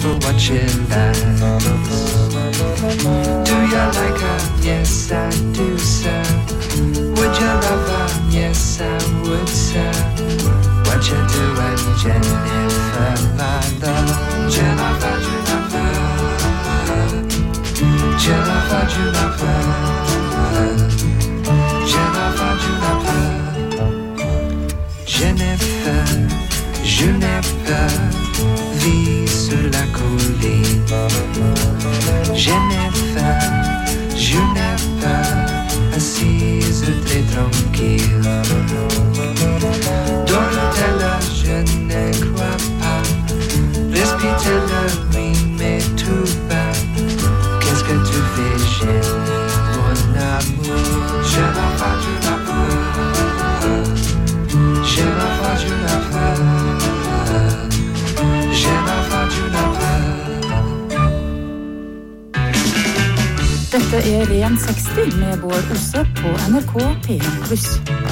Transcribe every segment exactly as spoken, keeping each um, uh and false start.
for what she likes. Do you like her? Yes, I do, sir. Would you love her? Yes, I would, sir. What you doing, Jennifer, my love? Jennifer, Jennifer. Jennifer, Jennifer. Jennifer, Jennifer. Jennifer, je n'ai peur, vis sur la colline. Jennifer, je n'ai peur, assise très tranquille. Donne-t-elle, je ne crois pas. Respire-t-elle, oui, mais tout bas. Qu'est-ce que tu fais, Jenny, mon amour? Jennifer, Jennifer. Jennifer, Jennifer. Jennifer, Jennifer. Dette er Ren seksti med Bård Osse på N R K P en pluss.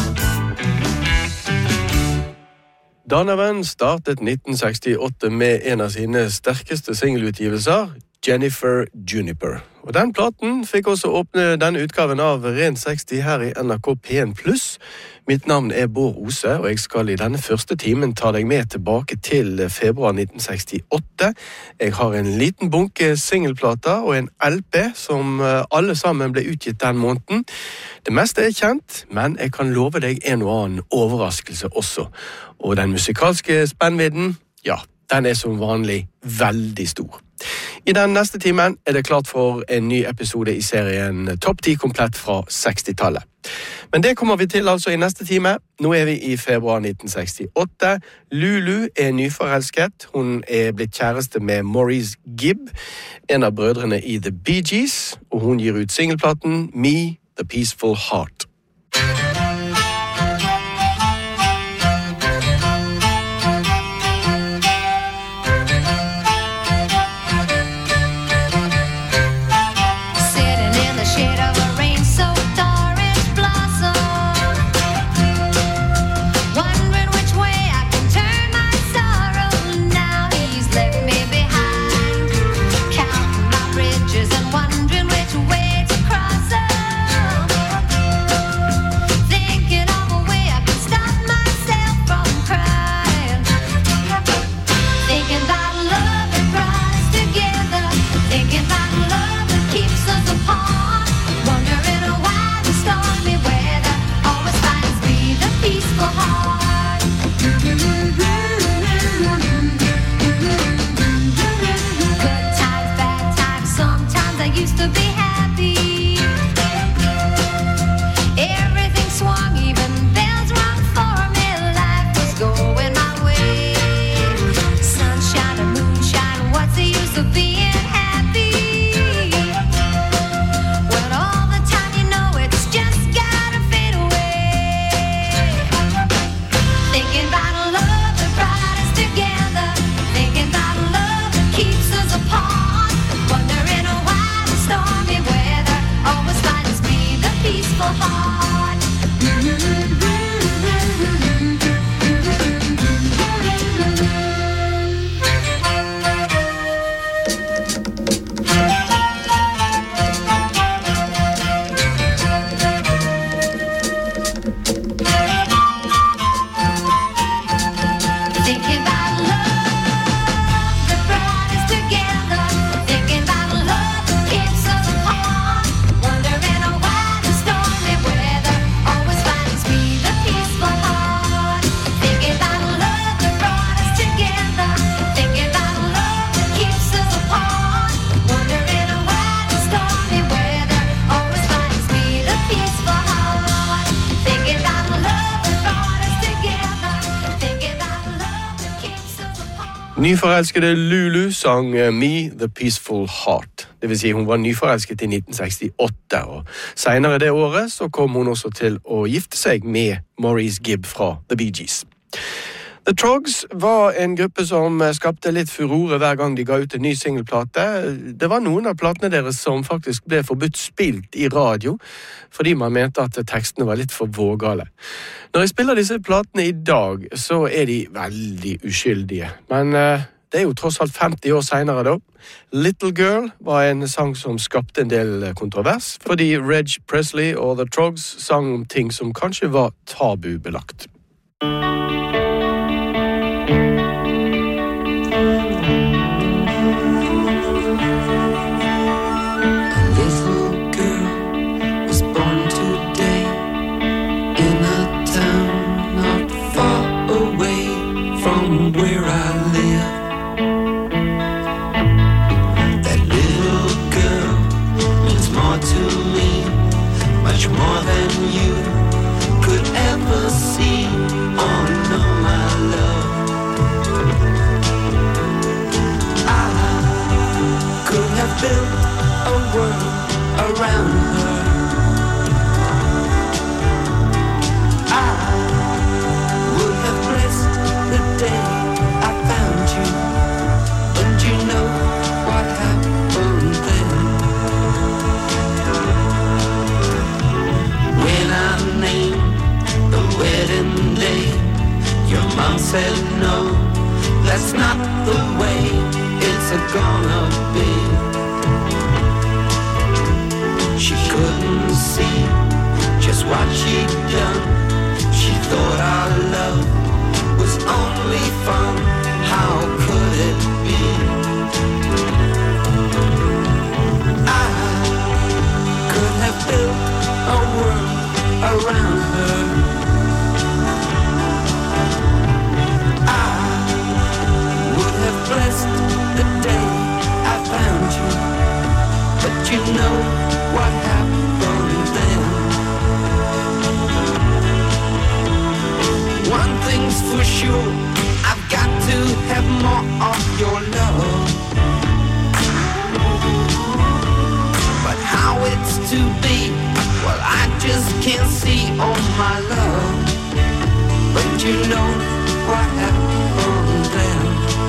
Donovan startet nitten sekstiåtte med en av sine sterkeste singelutgivelser, Jennifer Juniper. Og den platen fikk også åpne denne utgaven av Ren seksti her i N R K P en pluss. Mitt navn er Bård Ose, og jeg skal i denne første timen ta deg med tilbake til februar nitten sekstiåtte. Jeg har en liten bunke singelplater og en L P som alle sammen ble utgitt den måneden. Det meste er kjent, men jeg kan love deg en og annen overraskelse også. Og den musikalske spennvidden, ja, den er som vanlig veldig stor. I den neste timen er det klart for en ny episode i serien Topp ti komplett fra sekstitallet. Men det kommer vi til altså i neste time. Nå er vi i februar nitten sekstiåtte. Lulu er nyforelsket. Hun er blitt kjæreste med Maurice Gibb, en av brødrene i The Bee Gees, og hun gir ut singelplaten Me, The Peaceful Heart. Nyforelskede Lulu sang Me, The Peaceful Heart. Det vil si hun var nyforelsket i nitten sekstiåtte, og senere det året så kom hun også til å gifte seg med Maurice Gibb fra The Bee Gees. The Troggs var en gruppe som skapte litt furore hver gang de ga ut en ny singelplate. Det var noen av platene deres som faktisk ble forbudt spilt i radio, fordi man mente at tekstene var litt for vågale. Når jeg spiller disse platene i dag, så er de veldig uskyldige. Men uh, Det er jo tross alt femti år senere da. Little Girl var en sang som skapte en del kontrovers, fordi Reg Presley og The Trogs sang om ting som kanskje var tabubelagt. Where I live, that little girl means more to me, much more than you could ever see or know my love. I could have built a world around her. I would have blessed the day I found you, and you know what happened then. When I named the wedding day, your mom said no, that's not the way it's gonna be. She couldn't see just what she'd done. She thought our love was only fun. How could it be? I could have built a world around her. I would have blessed the day I found you, but you know what happened then. One thing's for sure, I've got to have more of your love. But how it's to be, well, I just can't see, oh my love. But you know what happened then.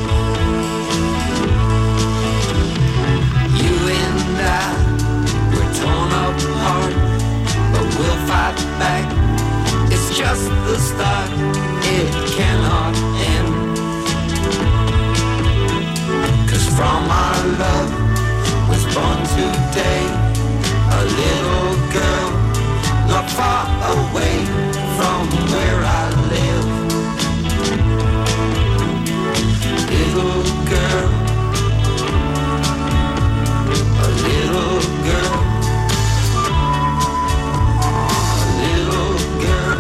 You and I, we're torn apart, but we'll fight back. It's just the start, it cannot end. 'Cause from our love was born today a little girl, not far away from where I live. Little girl, a little girl, a little girl.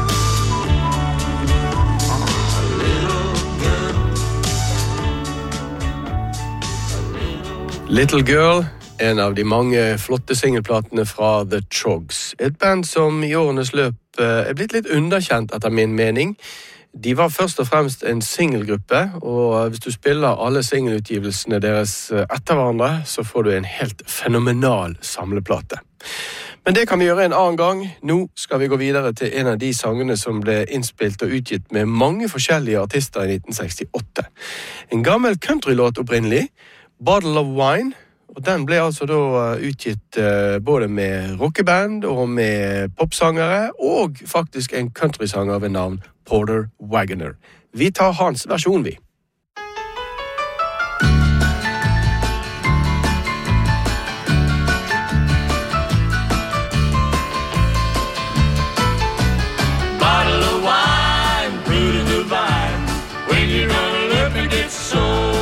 Little Girl, en av de mange flotte singelplatene fra The Trogs. Et band som i årenes løp er blitt litt underkjent etter min mening. De var først og fremst en singelgruppe, og hvis du spiller alle singelutgivelsene deres etter hverandre, så får du en helt fenomenal samleplate. Men det kan vi gjøre en annen gang. Nå skal vi gå videre til en av de sangene som ble innspilt og utgitt med mange forskjellige artister i nitten sekstiåtte. En gammel countrylåt opprinnelig, Bottle of Wine, og den ble altså da utgitt uh, både med rockeband og med popsangere, og faktisk en countrysanger ved navn Porter Wagoner. Vi tar hans versjon, vi. Bottle of wine, fruit of the vine, when you're gonna let me get sober.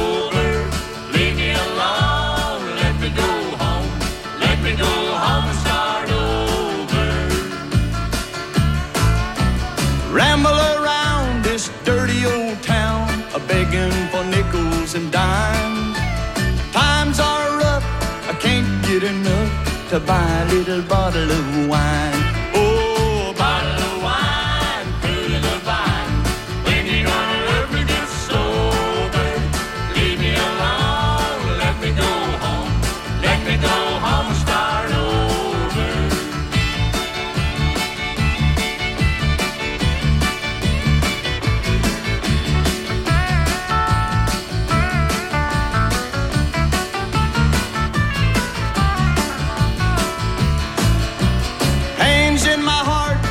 Ramble around this dirty old town, a-begging for nickels and dimes. Times are rough, I can't get enough to buy a little bottle of wine. Oh, bottle of wine, fruit of the vine, when you gonna let me get sober? Leave me alone, let me go home, let me go home and start over.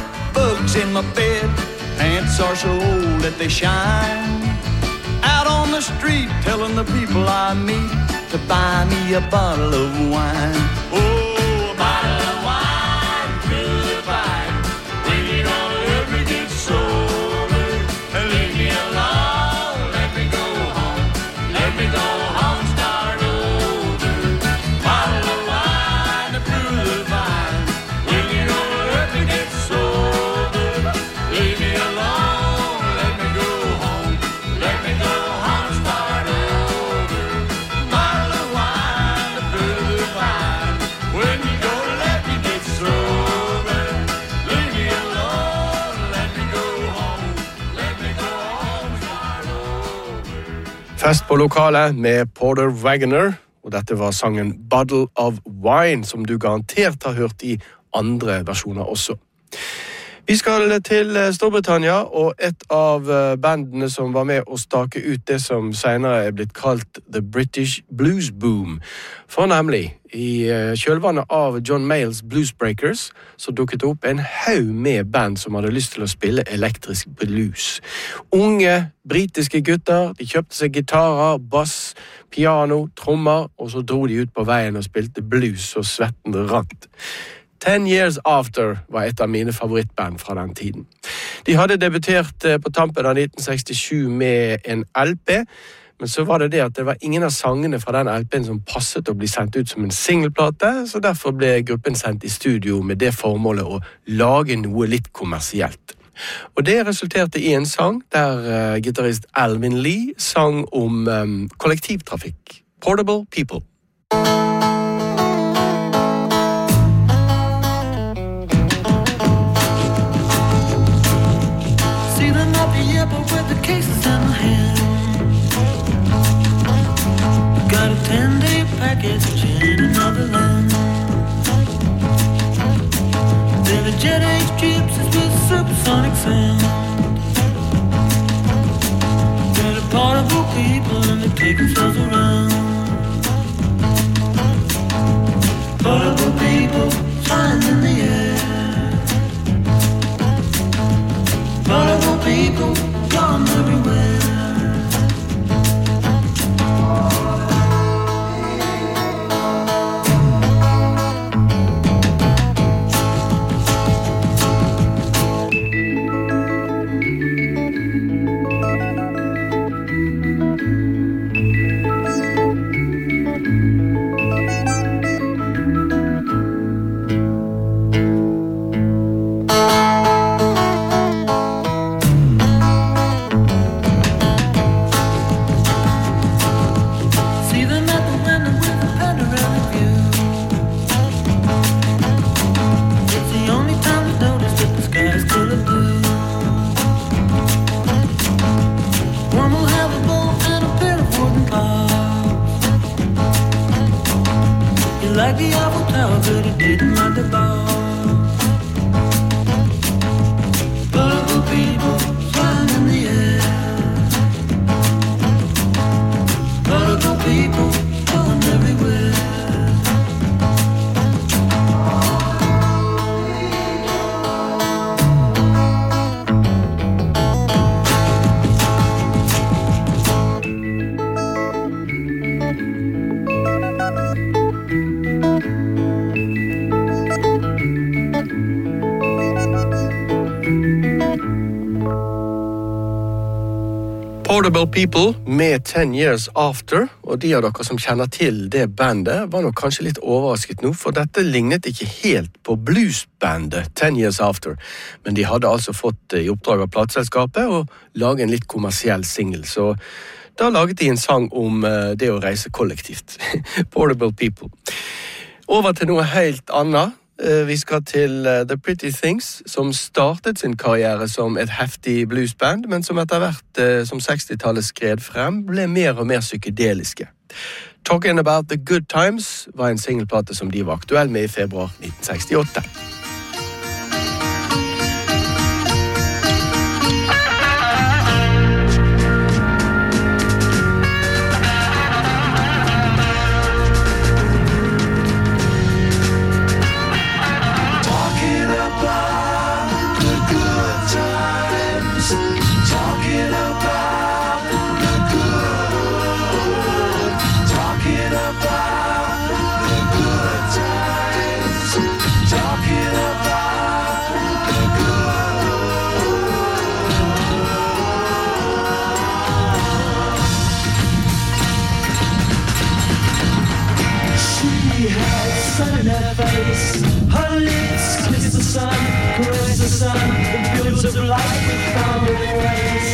In my bed, pants are so old that they shine. Out on the the street telling the people I meet to buy me a bottle of wine. Oh, a bottle of wine through the vine. When you gonna let me get sober? Leave me alone, let me go home. Let me go home, start over. Bottle of wine through the vine. When you gonna let me get sober? Leave me alone, let me go home. Let me go home, start over. Bottle of wine through the vine. When you gonna let me get sober? Leave me alone, let me go home. Let me go home, start over. Fest på lokalet med Porter Wagoner, og dette var sangen Bottle of Wine, som du garantert har hørt i andre versjoner også. Vi skal til Storbritannia, og et av bandene som var med å stake ut det som senere er blitt kalt The British Blues Boom. For nemlig, i kjølvannet av John Mayalls Bluesbreakers, så dukket det opp en haug med band som hadde lyst til å spille elektrisk blues. Unge, britiske gutter, de kjøpte seg gitarer, bass, piano, trommer, og så dro de ut på veien og spilte blues og svetten rant. Ten Years After var et av mine favorittband fra den tiden. De hadde debutert på tampen av nitten sekstisju med en L P, men så var det det at det var ingen av sangene fra den L P-en som passet å bli sendt ut som en singelplate, så derfor ble gruppen sendt i studio med det formålet å lage noe litt kommersielt. Og det resulterte i en sang der uh, gitarist Alvin Lee sang om um, kollektivtrafikk. Portable People. With the cases in my hand, got a ten-day package in another land. Then a jet age gypsies with supersonic sound. Got a portable people and they take themselves around. Portable people flying in the air. Portable people gone everywhere. Like the Eiffel Tower, but it didn't like the bar. Portable people flying in the air. Portable people going everywhere. Portable People med Ten Years After, og de av dere som kjenner til det bandet var nok kanskje litt overrasket nå, for dette lignet ikke helt på bluesbandet Ten Years After, men de hadde altså fått i oppdrag av plateselskapet å lage en litt kommersiell single, så da laget de en sang om det å reise kollektivt. Portable People. Over til noe helt annet. Vi skal til The Pretty Things, som startet sin karriere som et heftig bluesband, men som etter hvert, som sekstitallet skred frem, ble mer og mer psykedeliske. Talking About the Good Times var en singelplate som de var aktuell med i februar nitten sekstiåtte. Talking about the good sun in her face. Her lips kiss the sun, caress the sun. The fields of light we found her grace.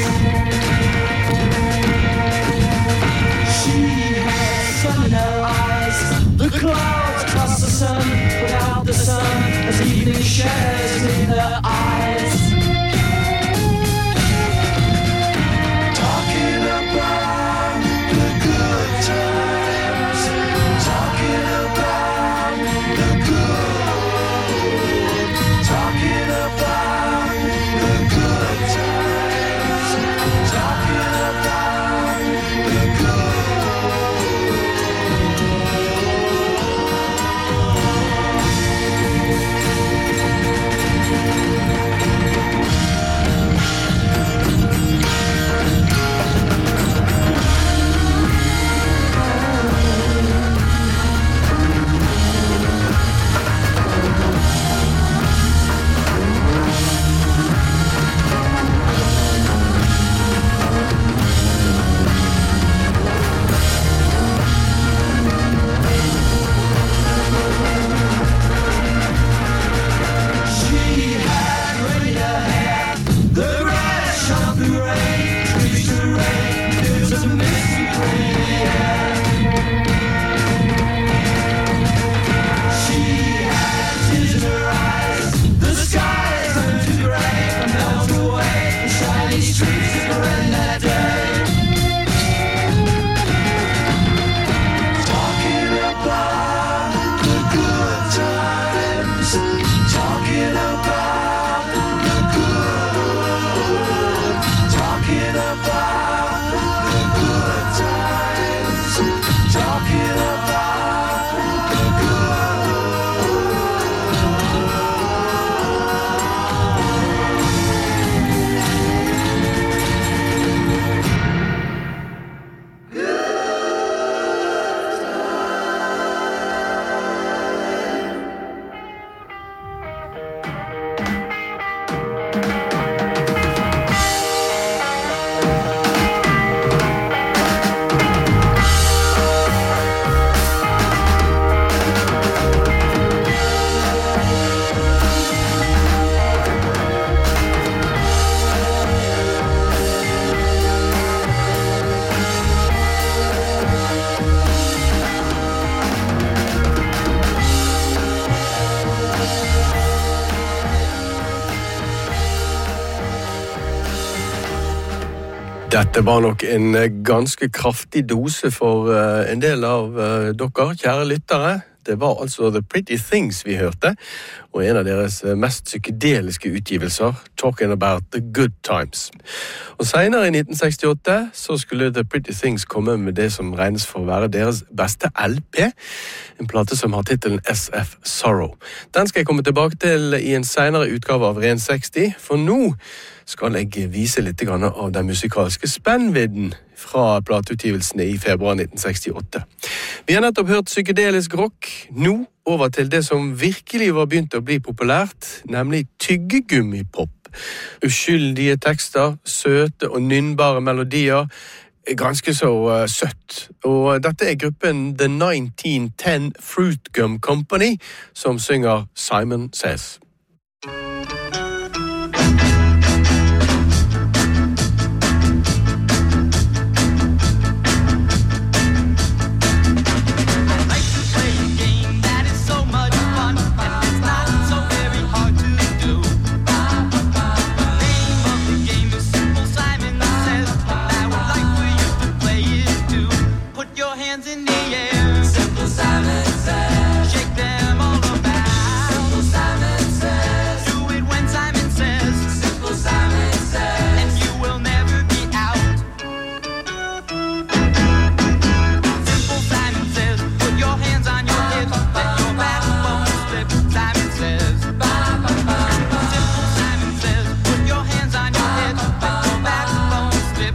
She had sun in her eyes. The clouds cross the sun, without the sun, as evening shadows in her eyes. Talking about the good times. Talking about the good. Talking about the good times. Talking about the good. Dette var nok en ganske kraftig dose for uh, en del av uh, dere, kjære lyttere. Det var altså The Pretty Things vi hørte, og en av deres mest psykedeliske utgivelser, Talking About the Good Times. Og senere i nitten sekstiåtte så skulle The Pretty Things komme med det som regnes for å være deres beste L P, en plate som har titelen S F Sorrow. Den skal jeg komme tilbake til i en senere utgave av Ren seksti, for nå skal jeg vise litt av den musikalske spennvidden fra plateutgivelsene i februar nitten sekstiåtte. Vi har nettopp hørt psykedelisk rock, nå over til det som virkelig var begynt å bli populært, nemlig tyggegummipop. Uskyldige tekster, søte og nynnbare melodier, ganske så uh, søtt. Og dette er gruppen The nineteen ten Fruit Gum Company, som synger Simon Says.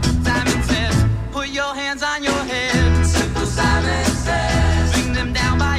Hands on your head. Simple Simon says, bring them down by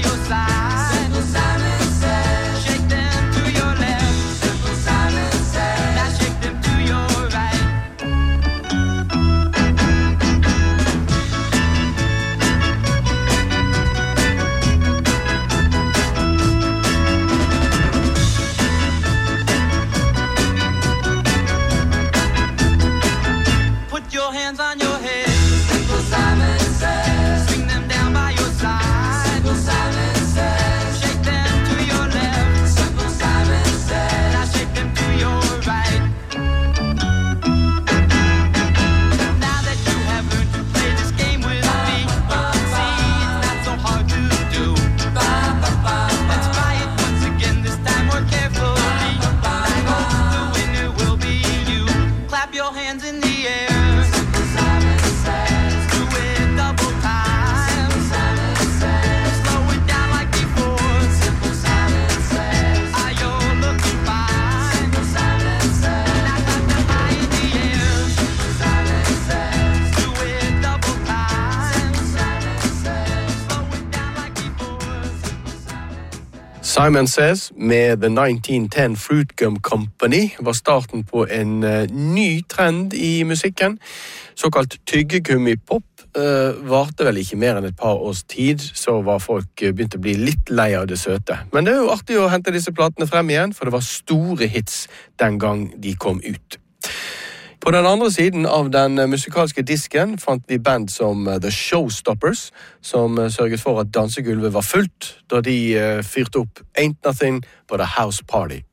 Simon Says med The nineteen ten Fruit Gum Company var starten på en uh, ny trend i musikken. Såkalt tyggegummi-pop uh, varte vel ikke mer enn et par års tid, så var folk uh, begynt å bli litt lei av det søte. Men det er jo artig å hente disse platene frem igjen, for det var store hits den gang de kom ut. På den andre siden av den musikalske disken fant vi band som The Showstoppers, som sørget for at dansegulvet var fullt, da de fyrte opp Ain't Nothing But a House Party.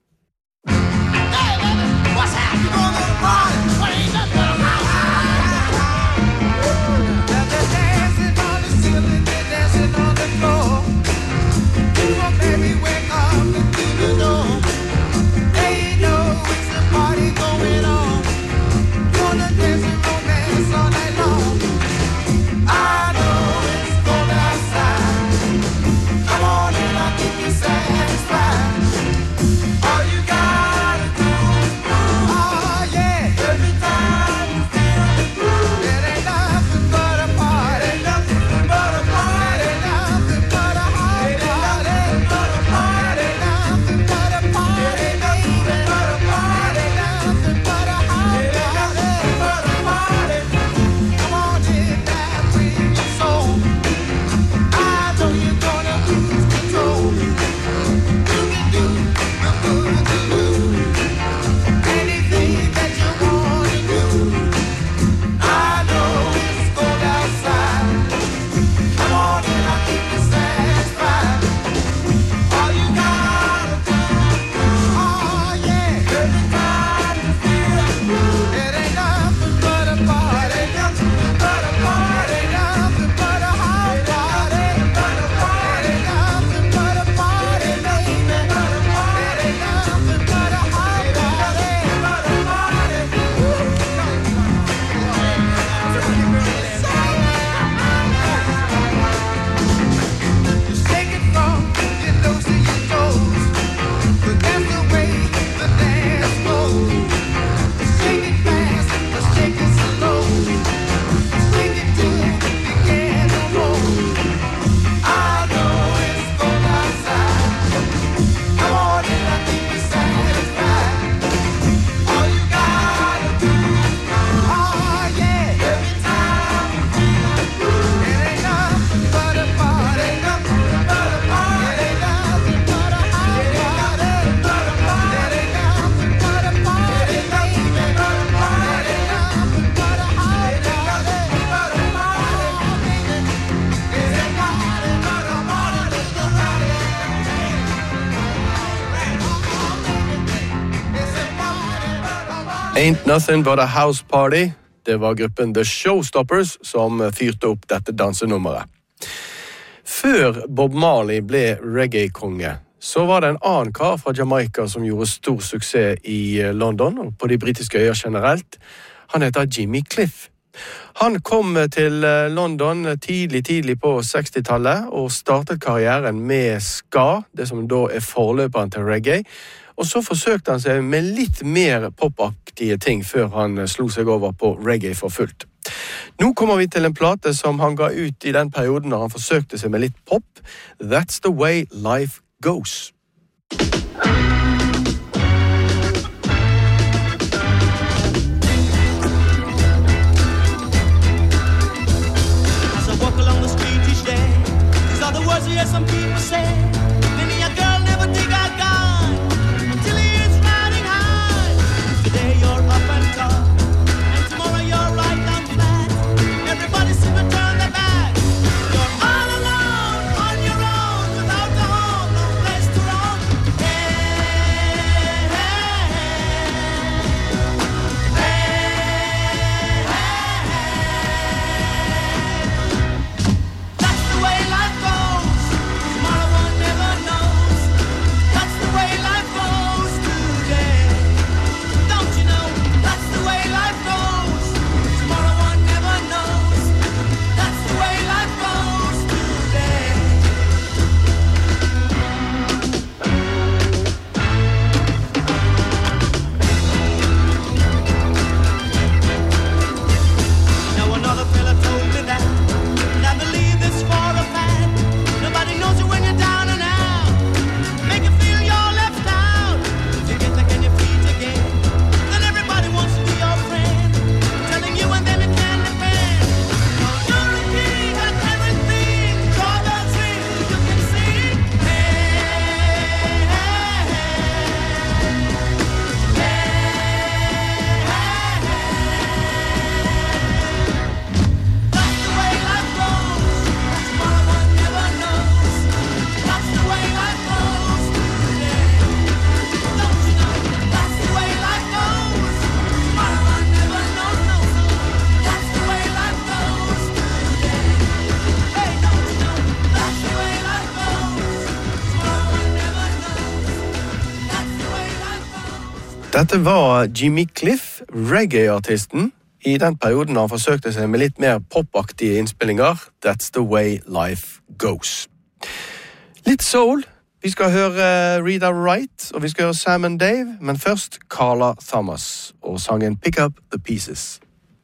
Ain't Nothing But a House Party. Det var gruppen The Showstoppers som fyrte opp dette dansenummeret. Før Bob Marley ble reggae-konge, så var det en annen kar fra Jamaica som gjorde stor suksess i London og på de britiske øyer generelt. Han heter Jimmy Cliff. Han kom til London tidlig, tidlig på sekstitallet og startet karrieren med ska, det som da er forløperen til reggae. Og så forsøkte han seg med litt mer popaktige ting før han slo seg over på reggae for fullt. Nå kommer vi til en plate som han ga ut i den perioden når han forsøkte seg med litt pop. That's the way life goes. As I walk along the street each day, these are the words you hear some people say. Many a girl never dig a gun. Today you're up and top, and tomorrow you're right down flat. Everybody seems to turn their back. You're all alone, on your own, without a home, no place to roam. Hey, hey, hey, hey, hey, hey. That's the way life goes. Tomorrow won't never Dette var Jimmy Cliff, reggae-artisten. I den perioden han forsøkte seg med litt mer popaktige innspillinger. That's the way life goes. Litt soul. Vi skal høre Rita Wright, og vi skal høre Sam and Dave, men først Carla Thomas og sangen Pick Up the Pieces.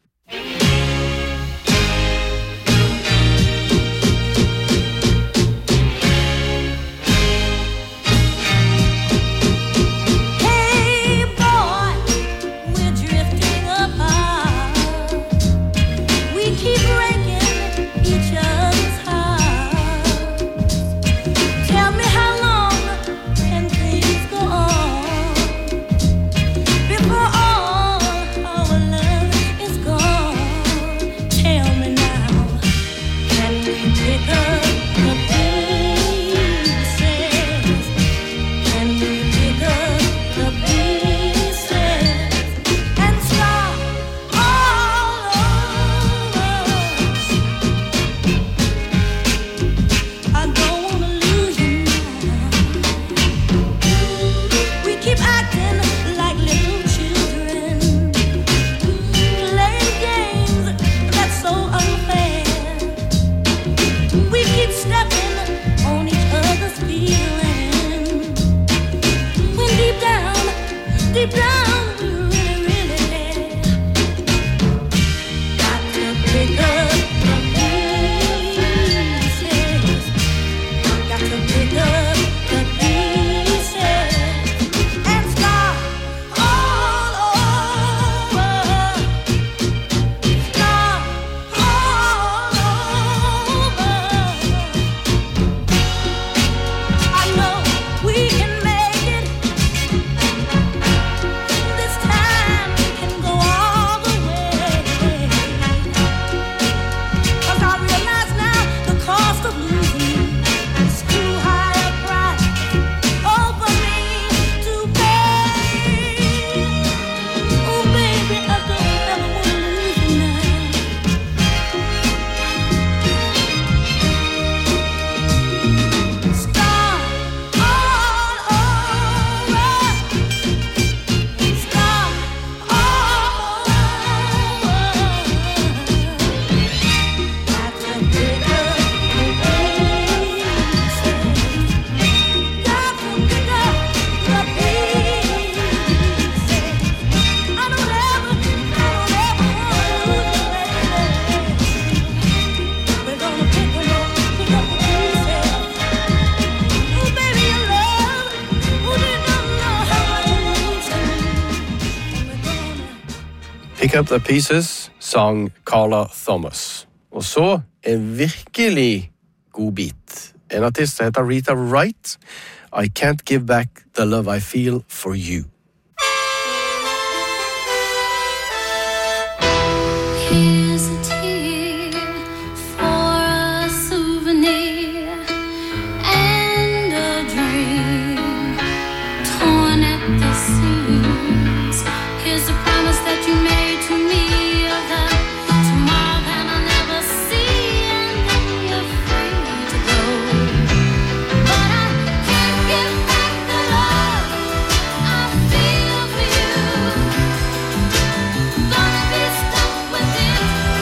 Pick Up the Pieces, sang Carla Thomas. Og så en virkelig god bit. En artist heter Rita Wright. I Can't Give Back the Love I Feel for You. Here's a tear for a souvenir and a dream torn at the seams. Here's a promise that you made to me of the tomorrow that I'll never see, and then you're free to go. But I can't give back the love I feel for you. Gonna be stuck with it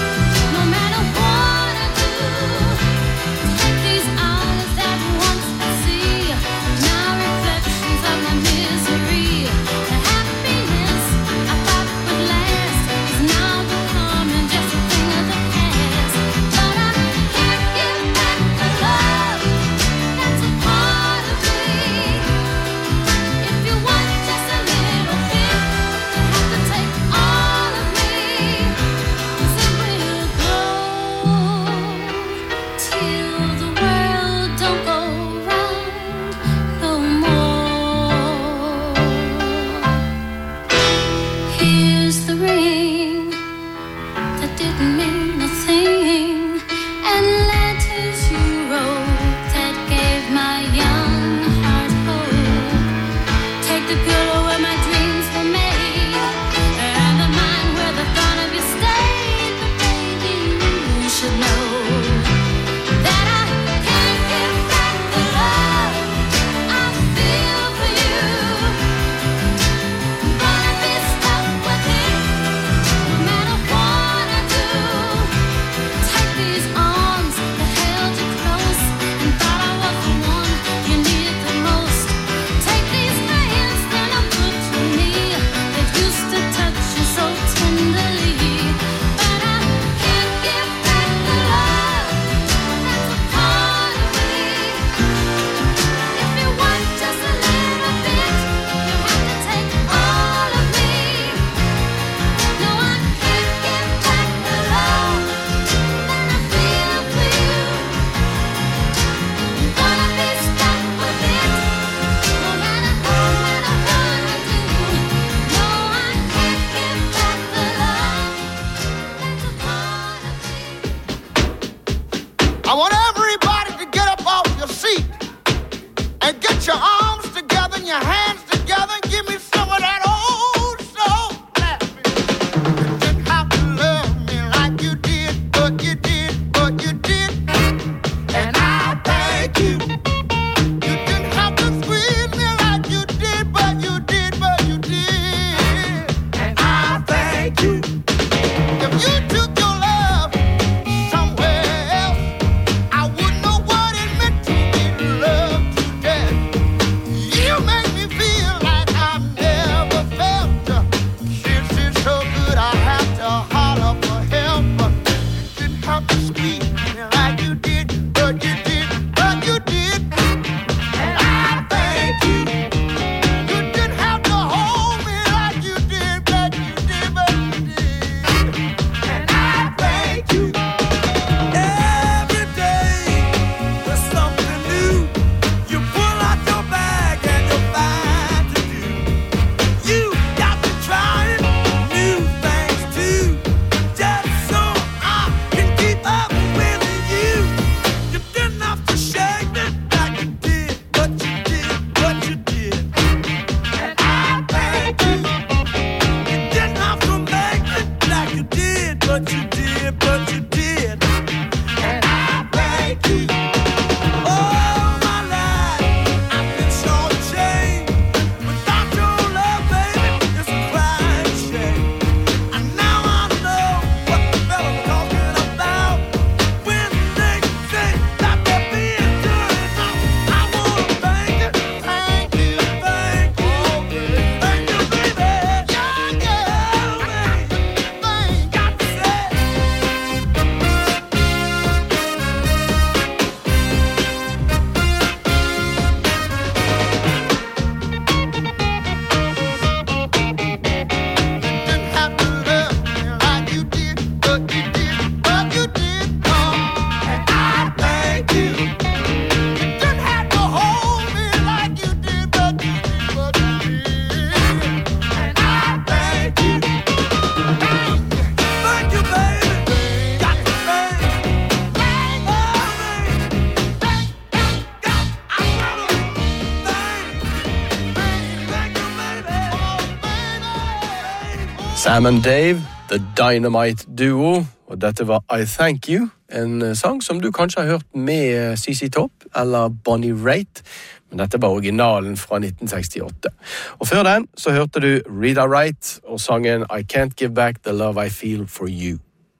Sam and Dave, The Dynamite Duo, og dette var I Thank You, en sang som du kanskje har hørt med C C Top eller Bonnie Raitt, men dette var originalen fra nitten sekstiåtte. Og før den så hørte du Rita Wright og sangen I Can't Give Back the Love I Feel for You.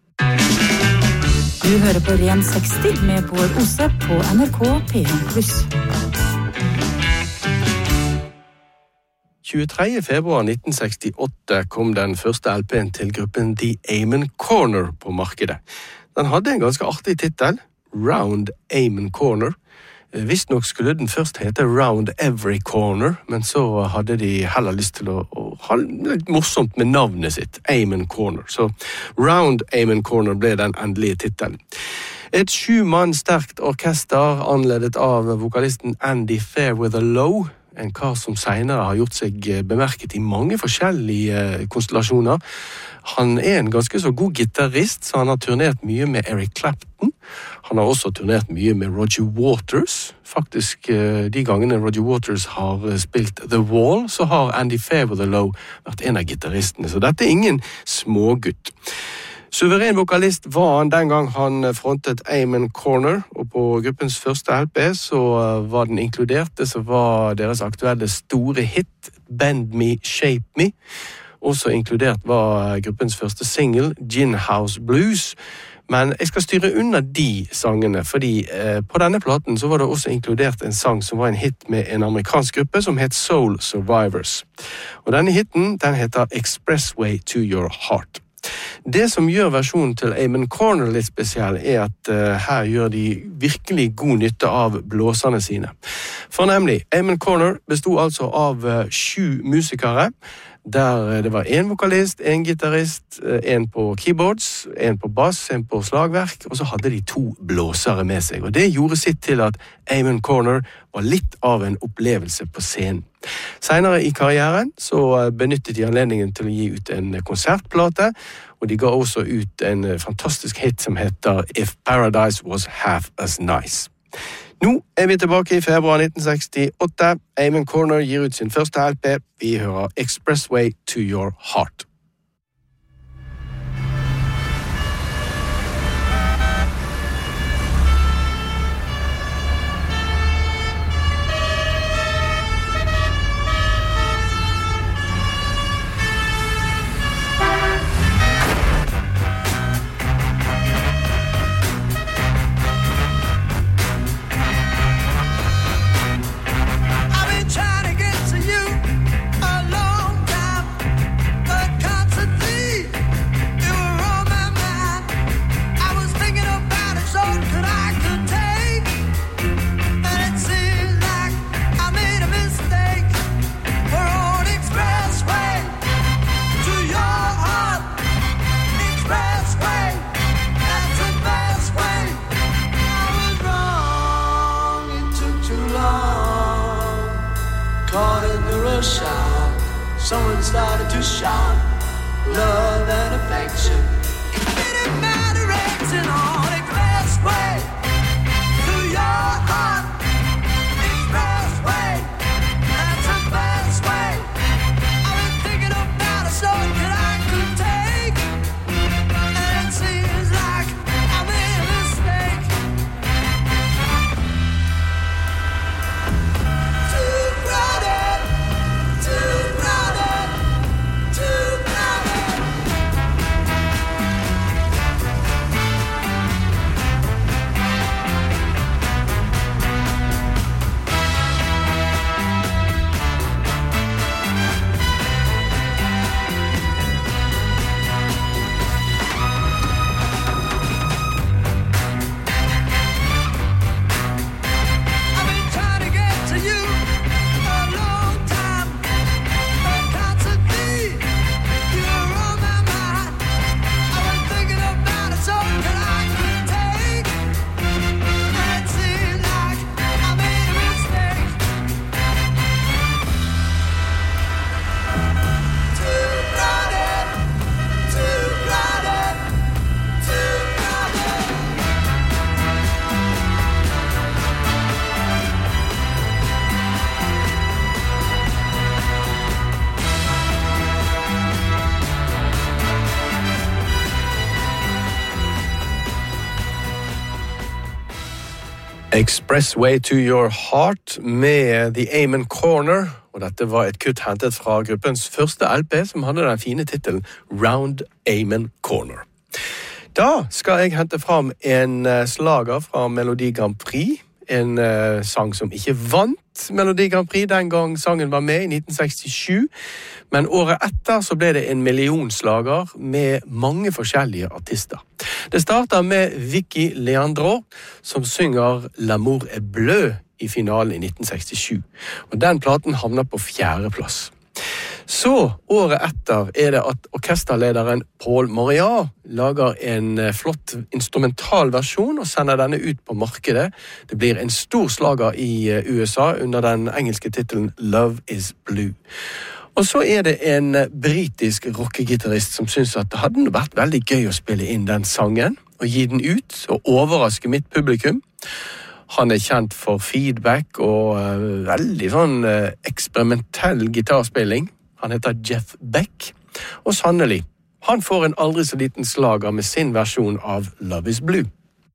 Du hører på Ren seksti med Bård Ose på N R K P en pluss. tjuetredje februar nitten sekstiåtte kom den første L P-en til gruppen The Amen Corner på markedet. Den hadde en ganske artig titel, Round Amen Corner. Visst nok skulle den først hete Round Every Corner, men så hadde de heller lyst til å, å ha litt morsomt med navnet sitt, Amen Corner. Så Round Amen Corner ble den endelige titelen. Et sju mann sterkt orkester anledet av vokalisten Andy Fairweather-Low, en kar som senere har gjort seg bemerket i mange forskjellige konstellasjoner. Han er en ganske så god gitarrist, så han har turnert mye med Eric Clapton. Han har også turnert mye med Roger Waters. Faktisk, de gangene Roger Waters har spilt The Wall, så har Andy Fairweather-Low vært en av gitarristene. Så dette er ingen smågutt. Suveren vokalist var han den gang han frontet Amen Corner, og på gruppens første L P så var den inkludert det som var deres aktuelle store hit, Bend Me, Shape Me. Også inkludert var gruppens første single, Gin House Blues. Men jeg skal styre unna de sangene, fordi eh, på denne platen så var det også inkludert en sang som var en hit med en amerikansk gruppe som het Soul Survivors. Og denne hitten, den heter Expressway to Your Heart. Det som gjør versjonen til Amen Corner litt spesiell er at uh, her gjør de virkelig god nytte av blåserne sine. For nemlig, Amen Corner bestod altså av uh, sju musikere, der det var en vokalist, en gitarist, en på keyboards, en på bass, en på slagverk, og så hadde de to blåsere med seg. Og det gjorde sitt til at Amen Corner var litt av en opplevelse på scenen. Senere i karrieren så benyttet de anledningen til å gi ut en konsertplate, og de ga også ut en fantastisk hit som heter If Paradise Was Half As Nice. Nå er vi tilbake i februar nitten sekstiåtte. Amen Corner gir ut sin første L P. Vi hører Expressway to Your Heart. Someone started to shout love and affection. It didn't matter, it's an all expressway to your heart. Expressway, that's the best way. I've been thinking about a shortcut I could take, and it seems like I made a mistake. Too crowded, too crowded, too crowded. Expressway to your heart med The Amen Corner, og dette var et kutt hentet fra gruppens første L P som hadde den fine titelen Round Amen Corner. Da skal jeg hente fram en slager fra Melodi Grand Prix, en uh, sang som ikke vant Melodi Grand Prix den gang sangen var med i nitten sekstisju, men året etter så ble det en millionslager med mange forskjellige artister. Det starter med Vicky Leandro, som synger L'amour est bleu i finalen i nitten sekstisju, og den platen havner på fjerde plass. Så året etter er det at orkesterlederen Paul Moriat lager en flott instrumentalversjon og sender denne ut på markedet. Det blir en stor slager i U S A under den engelske titelen Love is Blue. Og så er det en britisk rockegitarist som synes at det hadde vært veldig gøy å spille inn den sangen og gi den ut og overraske mitt publikum. Han er kjent for feedback og uh, veldig sånn uh, eksperimentell gitarspilling. Han heter Jeff Beck, og sannelig, han får en aldri så liten slager med sin versjon av Love is Blue.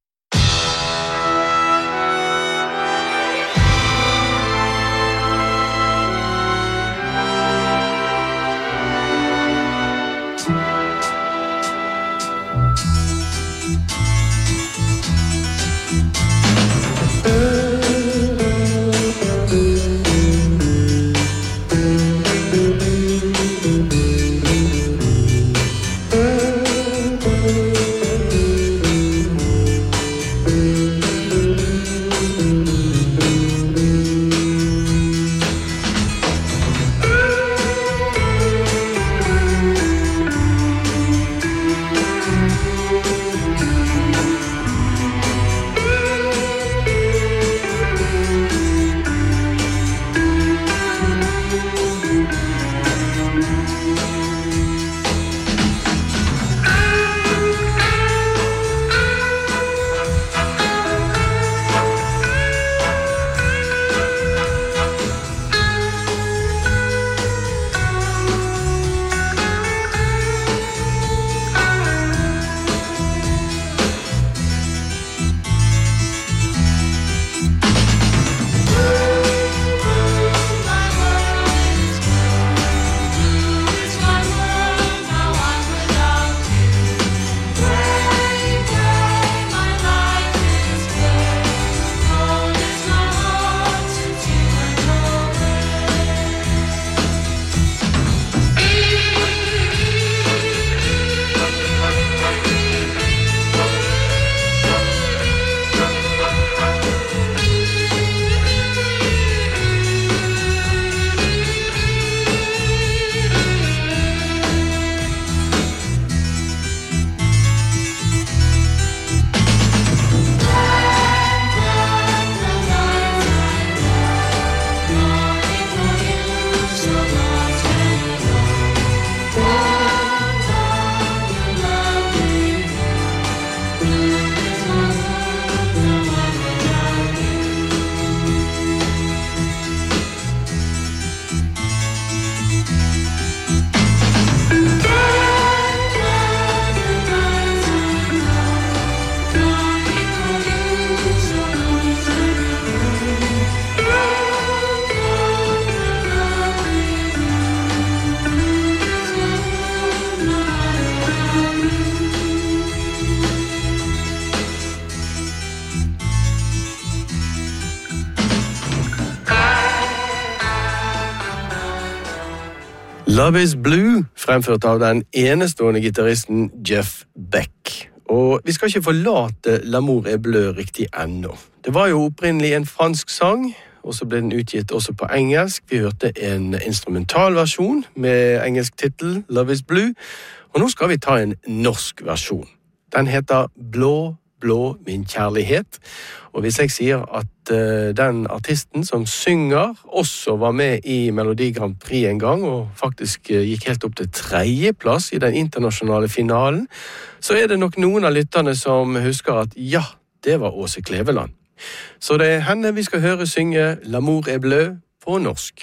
Love is Blue, fremført av den enestående gitaristen Jeff Beck. Og vi skal ikke forlate L'amour est bleu riktig ennå. Det var jo opprinnelig en fransk sang, og så ble den utgitt også på engelsk. Vi hørte en instrumentalversjon med engelsk titel, Love is Blue, og nå skal vi ta en norsk versjon. Den heter Blå, blå min kjærlighet, og hvis jeg sier at uh, den artisten som synger også var med i Melodi Grand Prix en gang, og faktisk uh, gikk helt opp til tredje plass i den internasjonale finalen, så er det nok noen av lytterne som husker at ja, det var Åse Kleveland. Så det er henne vi skal høre synge L'amour est bleu på norsk.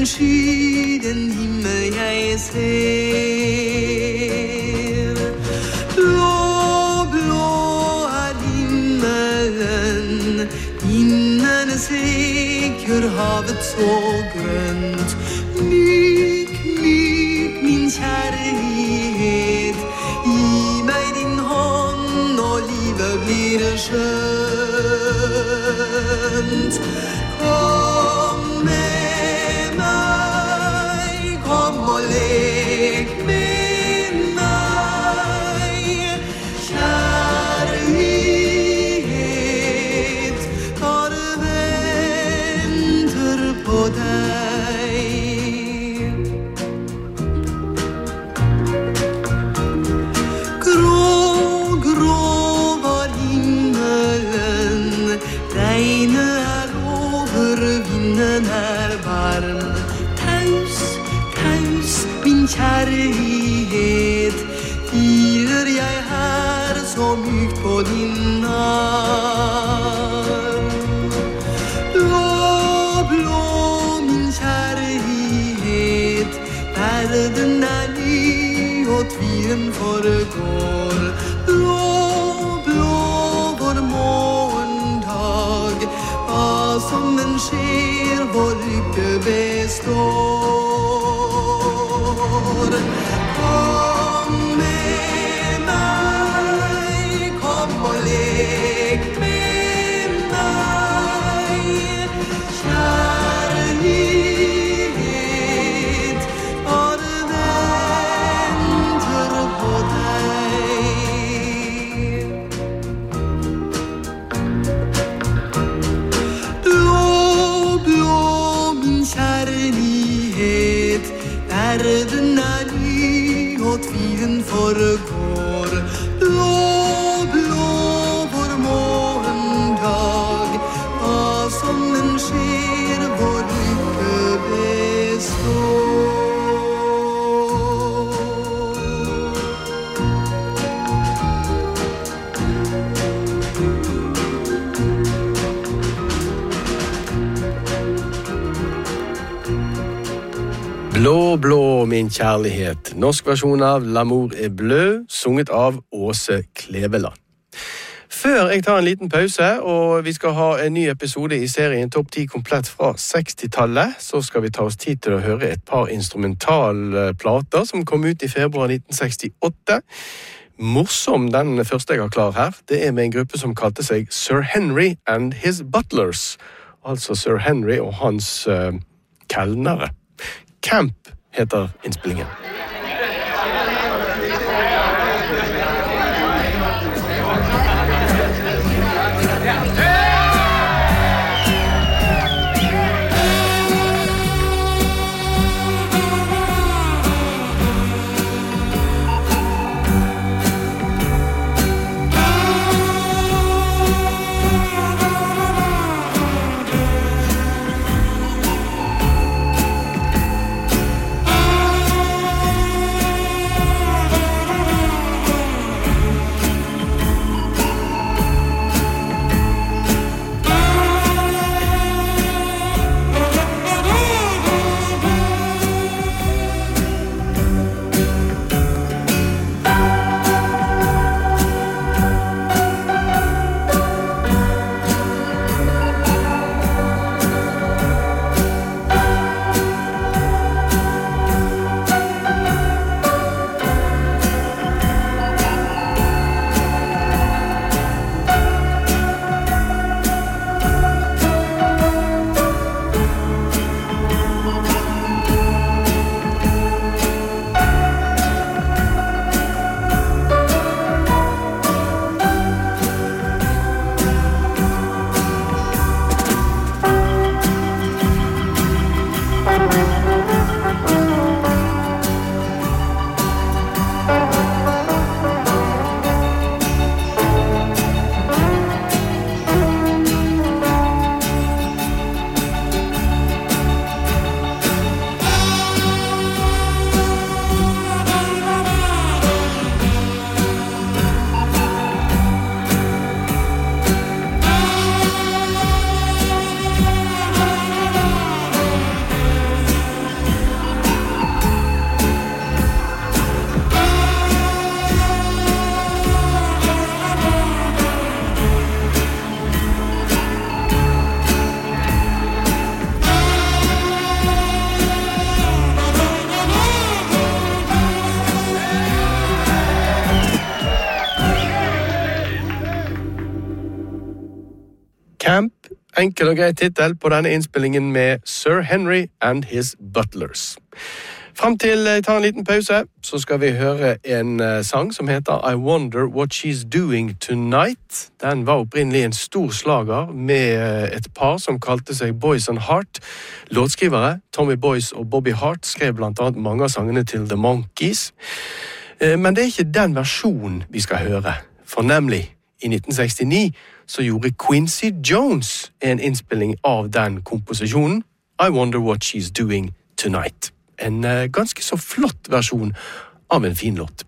en sky, den himmel jeg ser. Blå, blå er himmelen, vinden seker havet så grønt. Myk, myk min kjærlighet, gi meg din hånd og livet blir skjønt. Kom med meg, kom og lek med meg. Kjærlighet, bare venter på deg. Grå, grå var himmelen, regnet er over, vinden er varm. Taus, taus, min kjærlighet, hviler jeg her så mykt på din arm. Blå, blå, min kjærlighet, verden er ny og tvilen foregår. Blå, blå, vår morgendag, hva som en skjer, vår lykke består. Kom med meg, kom og lek med meg. Kjærlighet, bare venter på deg. Blå, blå, min kjærlighet, verden er ny og tvilen foregår. Blå, blå, vår morgendag, hva som en skjer, vår lykke består. Blå, blå, min kjærlighet. Norsk versjon av L'amour est bleu, sunget av Åse Kleveland. Før jeg tar en liten pause, og vi skal ha en ny episode i serien Topp ti komplett fra sekstitallet, så skal vi ta oss tid til å høre et par instrumentalplater som kom ut i februar nitten sekstiåtte. Morsom, den første jeg har klar her, det er med en gruppe som kalte seg Sir Henry and His Butlers. Altså Sir Henry og hans uh, kelnere. Camp heter innspillingen. Thank Camp, enkel og grei titel på denne innspillingen med Sir Henry and His Butlers. Frem til jeg tar en liten pause, så skal vi høre en uh, sang som heter I Wonder What She's Doing Tonight. Den var opprinnelig en stor slager med uh, et par som kalte seg Boys and Heart. Låtskrivere, Tommy Boyce og Bobby Hart, skrev blant annet mange av sangene til The Monkees. Uh, men det er ikke den versjonen vi skal høre, for nemlig i nitten sekstini så gjorde Quincy Jones en innspilling av den komposisjonen I Wonder What She's Doing Tonight. En uh, ganske så flott versjon av en fin låt.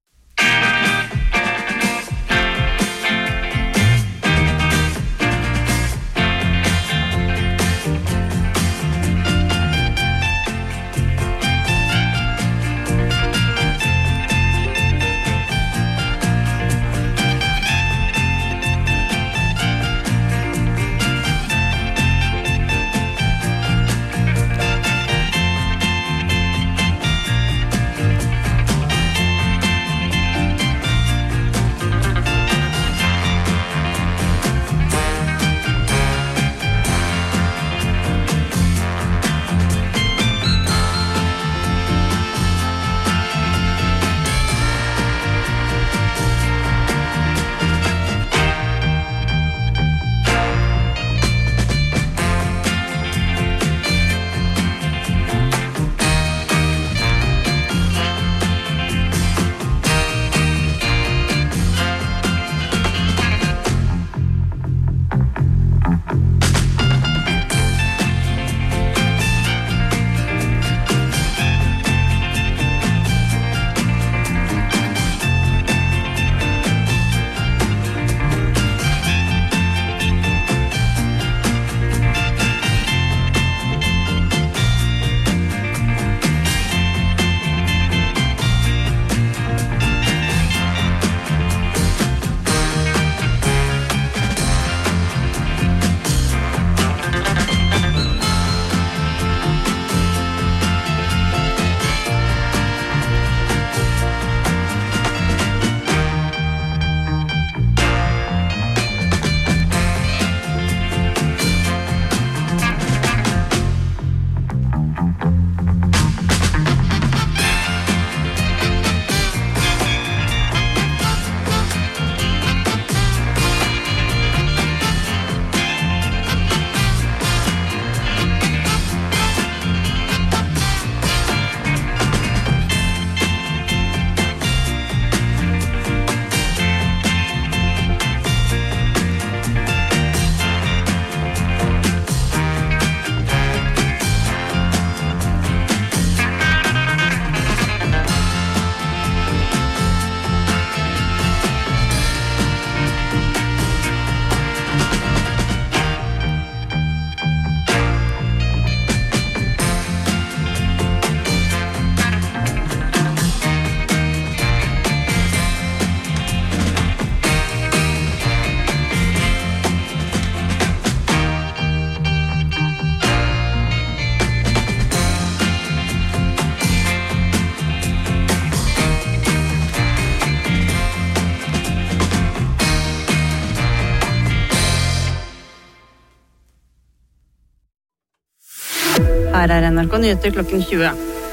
Her er N R K Nyheter klokken tjue.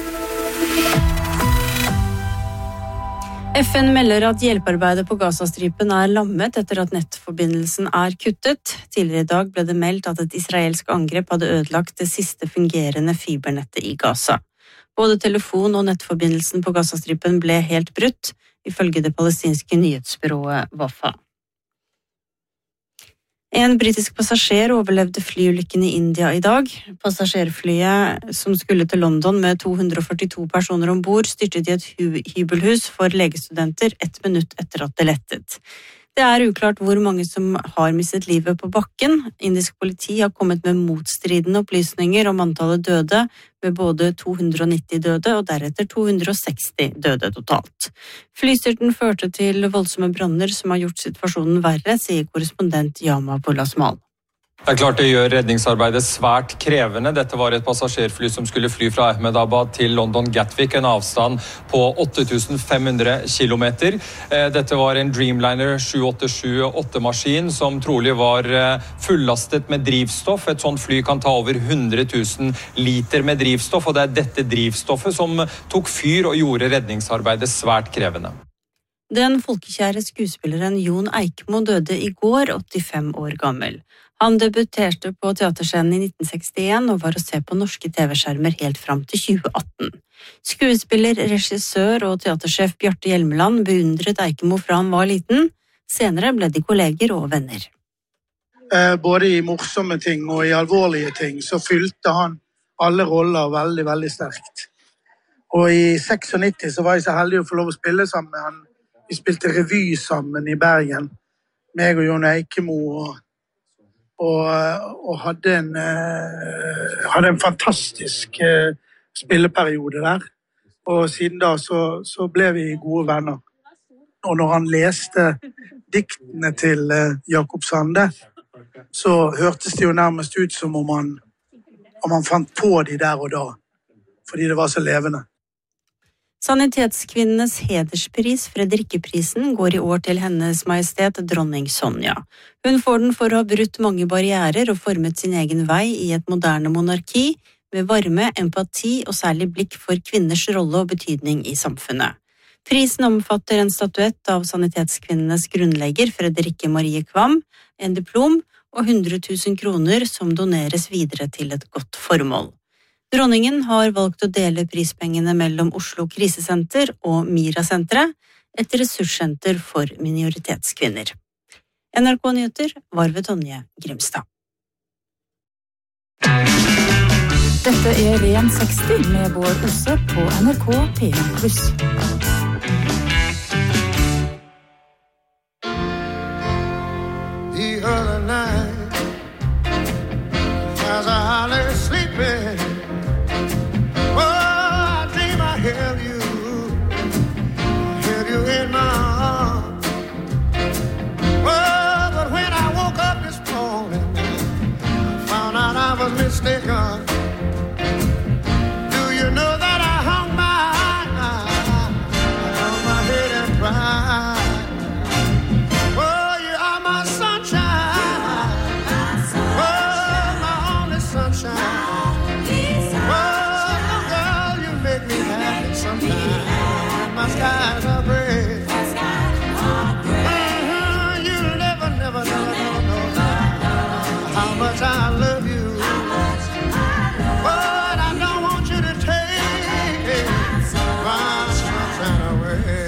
F N melder at hjelpearbeidet på Gazastripen er lammet etter at nettforbindelsen er kuttet. Tidligere i dag ble det meldt at et israelsk angrep hadde ødelagt det siste fungerende fibernettet i Gaza. Både telefon- og nettforbindelsen på Gazastripen ble helt brutt, ifølge det palestinske nyhetsbyrået Wafa. En britisk passasjer overlevde flyulykken i India i dag. Passasjerflyet som skulle til London med to hundre og førtito personer ombord styrtet i et hybelhus for legestudenter ett minutt etter at det lettet. Det er uklart hvor mange som har mistet livet på bakken. Indisk politi har kommet med motstridende opplysninger om antallet døde, med både to hundre og nitti døde og deretter to hundre og seksti døde totalt. Flystyrten førte til voldsomme branner som har gjort situasjonen verre, sier korrespondent Yama Polasmal. Det er klart det gjør redningsarbeidet svært krevende. Dette var et passasjerfly som skulle fly fra Ahmedabad til London Gatwick, en avstand på åtte tusen fem hundre kilometer. Dette var en Dreamliner sju åtte sju åtte-maskin som trolig var fullastet med drivstoff. Et sånt fly kan ta over hundre tusen liter med drivstoff, og det er dette drivstoffet som tok fyr og gjorde redningsarbeidet svært krevende. Den folkekjære skuespilleren Jon Eikmo døde i går, åttifem år gammel. Han debuterte på teaterscenen i nitten sekstien og var å se på norske T V-skjermer helt fram til tjue atten. Skuespiller, regissør og teatersjef Bjarte Hjelmeland beundret Eikmo fra han var liten. Senere ble de kolleger og venner. Eh, både i morsomme ting og i alvorlige ting så fylte han alle roller veldig, veldig sterkt. Og i nittiseks så var jeg så heldig å få lov å spille sammen med han. Vi spilte revy sammen i Bergen, meg og Jon Eikmo, og Og, og hadde, en, uh, hadde en fantastisk uh, spilleperiode der. Og siden da så, så ble vi gode venner. Og når han leste diktene til uh, Jakob Sande, så hørtes det jo nærmest ut som om han, om han fant på de der og da. Fordi det var så levende. Sanitetskvinnenes hederspris, Fredrikkeprisen, går i år til hennes majestet dronning Sonja. Hun får den for å ha brutt mange barrierer og formet sin egen vei i et moderne monarki, med varme, empati og særlig blikk for kvinners rolle og betydning i samfunnet. Prisen omfatter en statuett av sanitetskvinnenes grunnlegger, Fredrikke Marie Kvam, en diplom og hundre tusen kroner som doneres videre til et godt formål. Dronningen har valgt å dele prispengene mellom Oslo krisesenter og Mira-senteret, et ressurssenter for minoritetskvinner. N R K Nyheter var ved Tonje Grimstad. Dette er Ren seksti med Bård Osse på N R K P en pluss. The other night, as I hardly sleeping, oh, I dream I held you, held you in my arms. Oh, but when I woke up this morning, I found out I was mistaken. Do you know that I hung my, I hung my head and cried? Oh, you are my sunshine, oh, my only sunshine. My skies are gray. Uh-huh, you'll never, never, never, never know how much I love you. But I don't want you to take my sunshine away.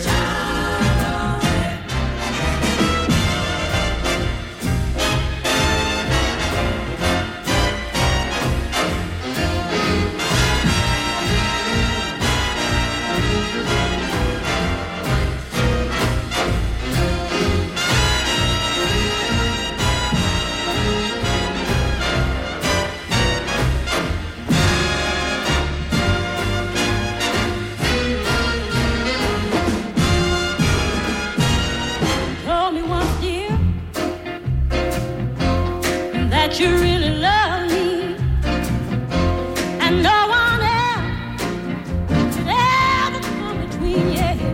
You really love me, and no one else could ever come between you.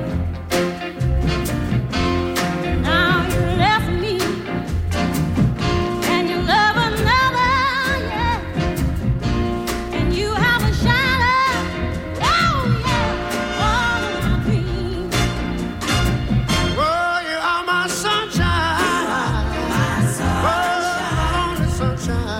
Now you left me, and you love another, yeah, and you have a shadow, oh yeah, all of my dreams. Oh, you are my sunshine, my sunshine. Oh, sunshine.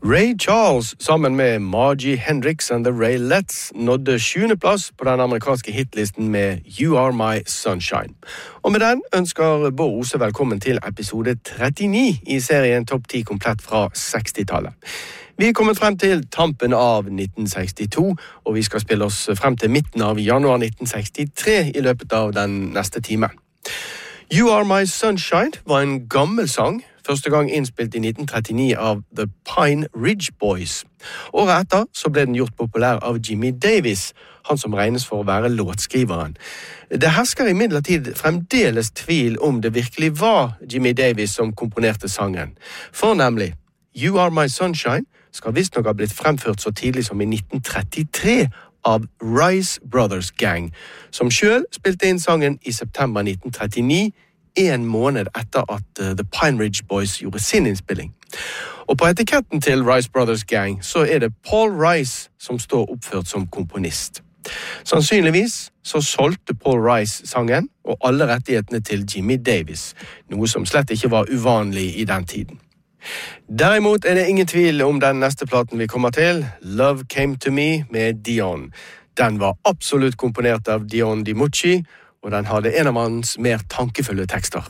Ray Charles sammen med Margie Hendrix and the Raelettes nådde sjuende plass på den amerikanske hitlisten med You Are My Sunshine. Og med den ønsker Bård Ose velkommen til episode trettini i serien Topp ti komplett fra sekstitallet. Vi er kommet frem til tampen av nitten sekstito, og vi skal spille oss frem til midten av januar nitten sekstitre i løpet av den neste time. You Are My Sunshine var en gammel sang, første gang innspilt i nitten trettini av The Pine Ridge Boys. Året etter så ble den gjort populær av Jimmy Davis, han som regnes for å være låtskriveren. Det hersker imidlertid fremdeles tvil om det virkelig var Jimmy Davis som komponerte sangen. For nemlig, You Are My Sunshine skal visst nok ha blitt fremført så tidlig som i nitten trettitre av Rice Brothers Gang, som selv spilte inn sangen i september nitten trettini, en måned etter at uh, The Pine Ridge Boys gjorde sin innspilling. Og på etiketten til Rice Brothers Gang så er det Paul Rice som står oppført som komponist. Sannsynligvis så solgte Paul Rice sangen og alle rettighetene til Jimmy Davis, noe som slett ikke var uvanlig i den tiden. Derimot er det ingen tvil om den neste platen vi kommer til, Love Came to Me med Dion. Den var absolutt komponert av Dion DiMucci, og den hadde en av hans mer tankefulle tekster.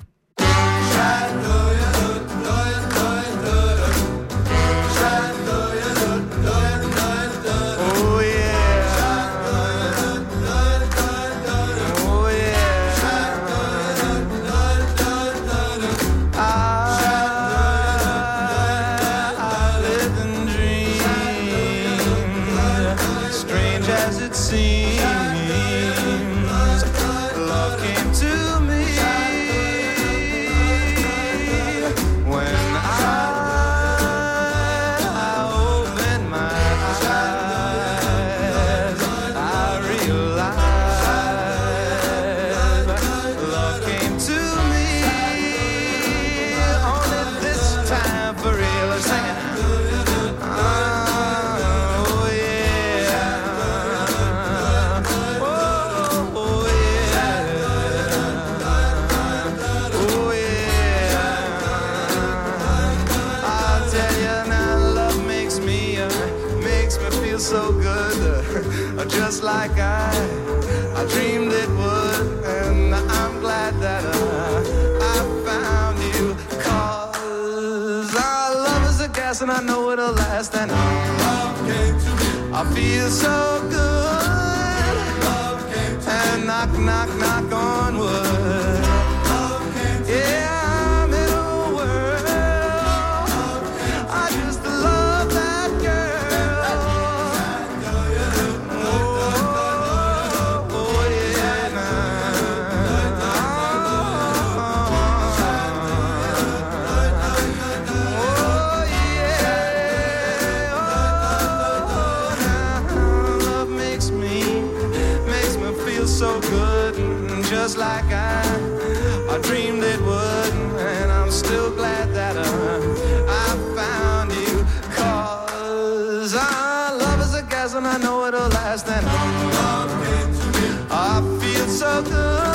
Just like I, I dreamed it would, and I'm glad that uh, I found you. Cause our love is a gas and I know it'll last, and our love came to me. I feel so good, love came to and me. Knock, knock, knock on wood. Love came to yeah, I'm in a world, I just love that girl. So good, just like I, I dreamed it would, and I'm still glad that uh, I found you. Cause our love is a gas and I know it'll last, and our love came to me. I feel so good.